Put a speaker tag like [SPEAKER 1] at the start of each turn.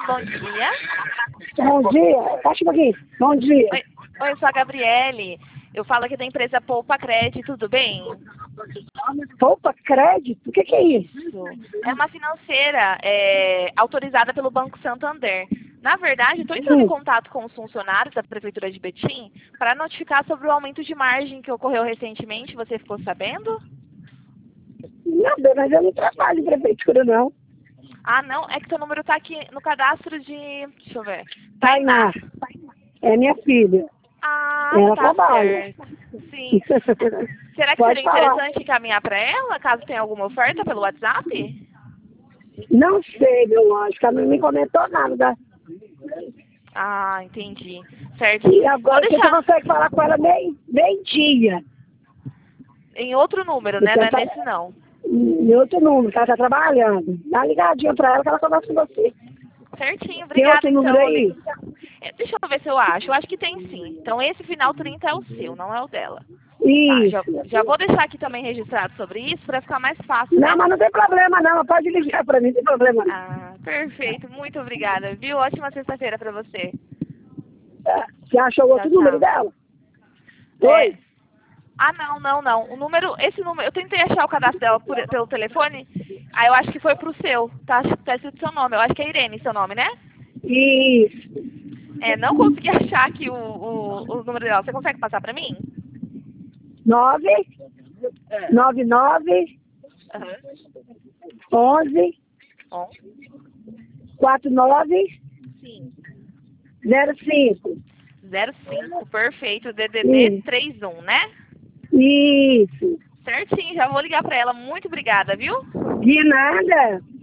[SPEAKER 1] bom dia.
[SPEAKER 2] Bom dia. Baixa um pouquinho. Bom dia.
[SPEAKER 1] Oi, eu sou a Gabriele. Eu falo aqui da empresa Poupa Crédito, tudo bem?
[SPEAKER 2] Poupa Crédito? O que é isso?
[SPEAKER 1] Isso. É uma financeira autorizada pelo Banco Santander. Na verdade, estou entrando em contato com os funcionários da Prefeitura de Betim para notificar sobre o aumento de margem que ocorreu recentemente. Você ficou sabendo?
[SPEAKER 2] Nada, mas eu não trabalho em prefeitura, não.
[SPEAKER 1] Ah, não? É que seu número está aqui no cadastro de... Deixa eu ver.
[SPEAKER 2] Tainá. É minha filha.
[SPEAKER 1] Ah,
[SPEAKER 2] ela
[SPEAKER 1] tá
[SPEAKER 2] trabalha.
[SPEAKER 1] certo. Sim. Será que
[SPEAKER 2] Pode
[SPEAKER 1] seria
[SPEAKER 2] falar.
[SPEAKER 1] interessante encaminhar para ela, caso tenha alguma oferta pelo WhatsApp?
[SPEAKER 2] Não sei, meu anjo, que ela não me comentou nada.
[SPEAKER 1] Ah, entendi. Certinho.
[SPEAKER 2] E agora
[SPEAKER 1] Vou
[SPEAKER 2] você
[SPEAKER 1] deixar
[SPEAKER 2] consegue falar com ela meio-dia.
[SPEAKER 1] em outro número, né? Não é nesse não.
[SPEAKER 2] Em outro número, que ela tá trabalhando. Dá uma ligadinha pra ela que ela conversa com você.
[SPEAKER 1] Certinho,
[SPEAKER 2] Tem
[SPEAKER 1] obrigada
[SPEAKER 2] outro número
[SPEAKER 1] então.
[SPEAKER 2] aí?
[SPEAKER 1] Deixa eu ver se eu acho. Eu acho que tem sim. Então esse final 30 é o seu, não é o dela. Tá,
[SPEAKER 2] Isso.
[SPEAKER 1] já vou deixar aqui também registrado sobre isso para ficar mais fácil, né?
[SPEAKER 2] Não, mas não tem problema não. Pode ligar pra mim, não tem problema não.
[SPEAKER 1] Ah, perfeito. Muito obrigada, viu? Ótima sexta-feira para você.
[SPEAKER 2] Você achou outro número
[SPEAKER 1] Tchau.
[SPEAKER 2] dela?
[SPEAKER 1] É.
[SPEAKER 2] Oi?
[SPEAKER 1] Ah, não. Esse número, eu tentei achar o cadastro dela pelo telefone, aí eu acho que foi pro seu, tá escrito seu nome, eu acho que é Irene seu nome, né?
[SPEAKER 2] Isso.
[SPEAKER 1] Não consegui achar aqui o número dela, você consegue passar pra mim?
[SPEAKER 2] 999
[SPEAKER 1] Aham.
[SPEAKER 2] 11
[SPEAKER 1] Bom,
[SPEAKER 2] 49
[SPEAKER 1] sim.
[SPEAKER 2] 05.
[SPEAKER 1] 05, perfeito, DDD 31, né?
[SPEAKER 2] Isso.
[SPEAKER 1] Certinho, já vou ligar pra ela, muito obrigada, viu?
[SPEAKER 2] De nada.